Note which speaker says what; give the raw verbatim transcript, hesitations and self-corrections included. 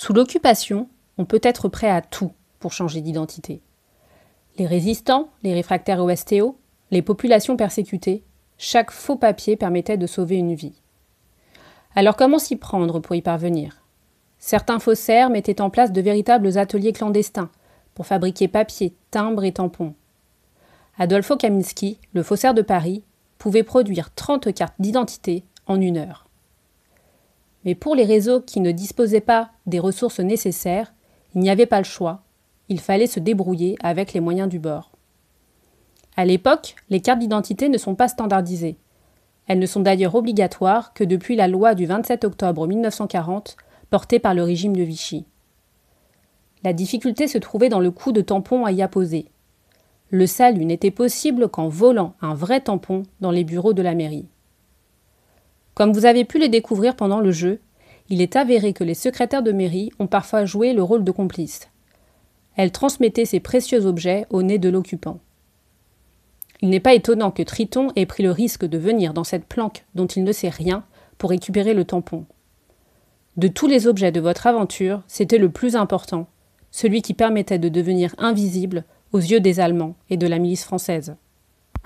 Speaker 1: Sous l'occupation, on peut être prêt à tout pour changer d'identité. Les résistants, les réfractaires au S T O, les populations persécutées, chaque faux papier permettait de sauver une vie. Alors comment s'y prendre pour y parvenir ? Certains faussaires mettaient en place de véritables ateliers clandestins pour fabriquer papiers, timbres et tampons. Adolfo Kaminski, le faussaire de Paris, pouvait produire trente cartes d'identité en une heure. Mais pour les réseaux qui ne disposaient pas des ressources nécessaires, il n'y avait pas le choix, il fallait se débrouiller avec les moyens du bord. À l'époque, les cartes d'identité ne sont pas standardisées. Elles ne sont d'ailleurs obligatoires que depuis la loi du vingt-sept octobre mille neuf cent quarante, portée par le régime de Vichy. La difficulté se trouvait dans le coût de tampons à y apposer. Le salut n'était possible qu'en volant un vrai tampon dans les bureaux de la mairie. Comme vous avez pu les découvrir pendant le jeu, il est avéré que les secrétaires de mairie ont parfois joué le rôle de complices. Elles transmettaient ces précieux objets au nez de l'occupant. Il n'est pas étonnant que Triton ait pris le risque de venir dans cette planque dont il ne sait rien pour récupérer le tampon. De tous les objets de votre aventure, c'était le plus important, celui qui permettait de devenir invisible aux yeux des Allemands et de la milice française.